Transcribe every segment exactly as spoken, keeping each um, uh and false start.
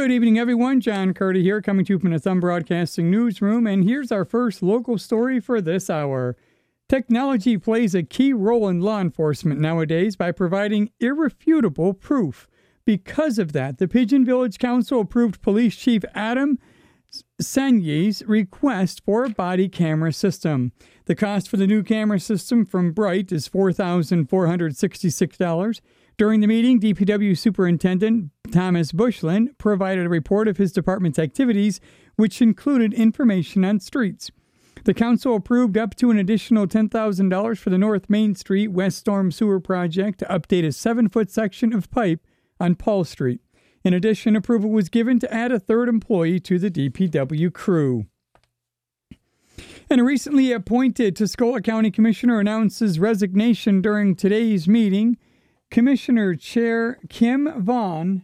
Good evening, everyone. John Carter here, coming to you from the Thumb Broadcasting Newsroom, and here's our first local story for this hour. Technology plays a key role in law enforcement nowadays by providing irrefutable proof. Because of that, the Pigeon Village Council approved Police Chief Adam Sanye's request for a body camera system. The cost for the new camera system from Bright is four thousand four hundred sixty-six dollars. During the meeting, D P W Superintendent Thomas Bushland provided a report of his department's activities, which included information on streets. The council approved up to an additional ten thousand dollars for the North Main Street West Storm Sewer Project to update a seven-foot section of pipe on Paul Street. In addition, approval was given to add a third employee to the D P W crew. And a recently appointed Tuscola County Commissioner announces resignation during today's meeting. Commissioner Chair Kim Vaughn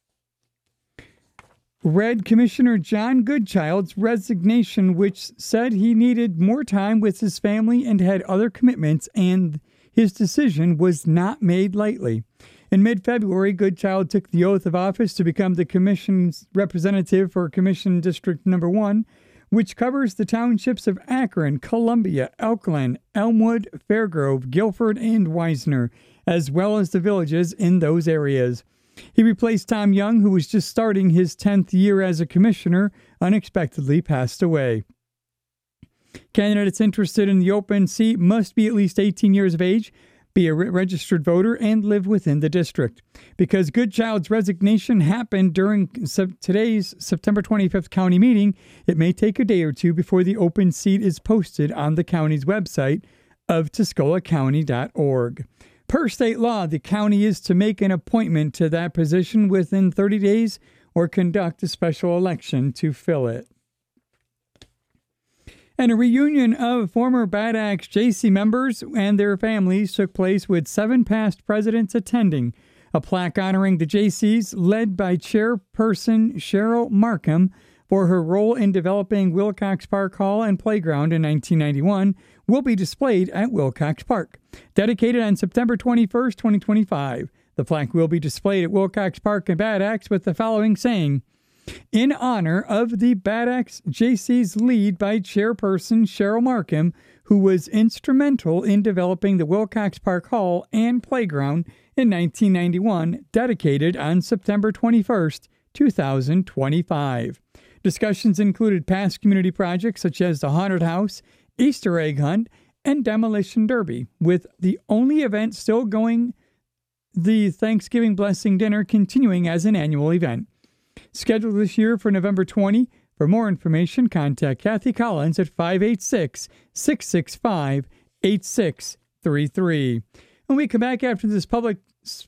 read Commissioner John Goodchild's resignation, which said he needed more time with his family and had other commitments, and his decision was not made lightly. In mid-February, Goodchild took the oath of office to become the Commission's representative for Commission District Number one, which covers the townships of Akron, Columbia, Elkland, Elmwood, Fairgrove, Guilford, and Wisner, as well as the villages in those areas. He replaced Tom Young, who was just starting his tenth year as a commissioner, unexpectedly passed away. Candidates interested in the open seat must be at least eighteen years of age, be a registered voter, and live within the district. Because Goodchild's resignation happened during today's September twenty-fifth county meeting, it may take a day or two before the open seat is posted on the county's website of tuscola county dot org. Per state law, the county is to make an appointment to that position within thirty days or conduct a special election to fill it. And a reunion of former Bad Axe J C members and their families took place with seven past presidents attending. A plaque honoring the J Cs, led by Chairperson Cheryl Markham for her role in developing Wilcox Park Hall and Playground in nineteen ninety-one, will be displayed at Wilcox Park. Dedicated on September twenty-first, twenty twenty-five, the plaque will be displayed at Wilcox Park and Bad Axe with the following saying, "In honor of the Bad Axe J C's lead by Chairperson Cheryl Markham, who was instrumental in developing the Wilcox Park Hall and Playground in nineteen ninety-one, dedicated on September twenty-first, twenty twenty-five. Discussions included past community projects such as the Haunted House, Easter Egg Hunt, and Demolition Derby, with the only event still going, the Thanksgiving Blessing Dinner, continuing as an annual event. Scheduled this year for November twentieth. For more information, contact Kathy Collins at five eight six, six six five, eight six three three. When we come back after this public s-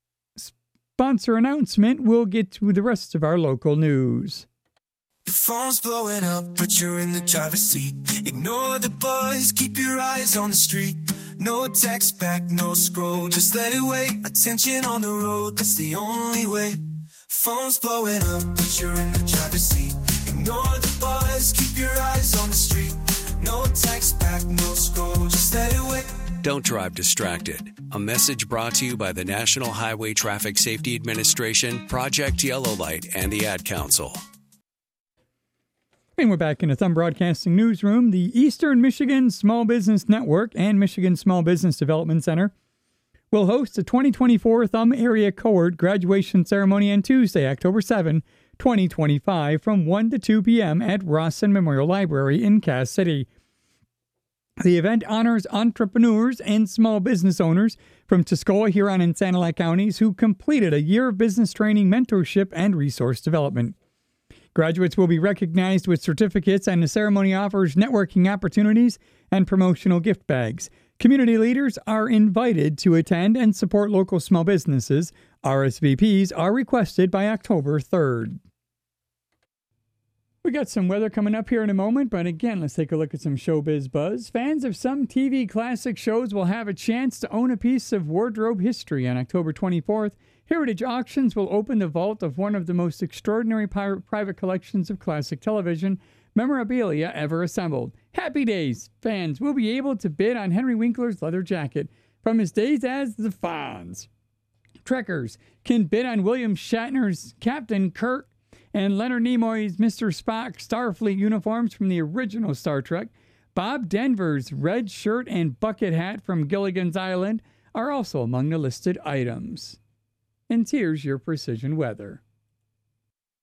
sponsor announcement, we'll get to the rest of our local news. The phone's blowing up, but you're in the driver's seat. Ignore the buzz, keep your eyes on the street. No text back, no scroll, just let it wait. Attention on the road, that's the only way. Phone's blowing up, but you're in the driver's seat. Ignore the buzz, keep your eyes on the street. No text back, no scroll, just let it wait. Don't drive distracted. A message brought to you by the National Highway Traffic Safety Administration, Project Yellow Light, and the Ad Council. And we're back in the Thumb Broadcasting Newsroom. The Eastern Michigan Small Business Network and Michigan Small Business Development Center will host the twenty twenty-four Thumb Area Cohort graduation ceremony on Tuesday, October seventh, twenty twenty-five, from one to two p.m. at Rawson Memorial Library in Cass City. The event honors entrepreneurs and small business owners from Tuscola, Huron, and Sanilac counties who completed a year of business training, mentorship, and resource development. Graduates will be recognized with certificates, and the ceremony offers networking opportunities and promotional gift bags. Community leaders are invited to attend and support local small businesses. R S V Ps are requested by October third. We got some weather coming up here in a moment, but again, let's take a look at some showbiz buzz. Fans of some T V classic shows will have a chance to own a piece of wardrobe history on October twenty-fourth. Heritage Auctions will open the vault of one of the most extraordinary pi- private collections of classic television memorabilia ever assembled. Happy days! Fans will be able to bid on Henry Winkler's leather jacket from his days as the Fonz. Trekkers can bid on William Shatner's Captain Kirk and Leonard Nimoy's Mister Spock Starfleet uniforms from the original Star Trek, Bob Denver's red shirt and bucket hat from Gilligan's Island are also among the listed items. And here's your precision weather.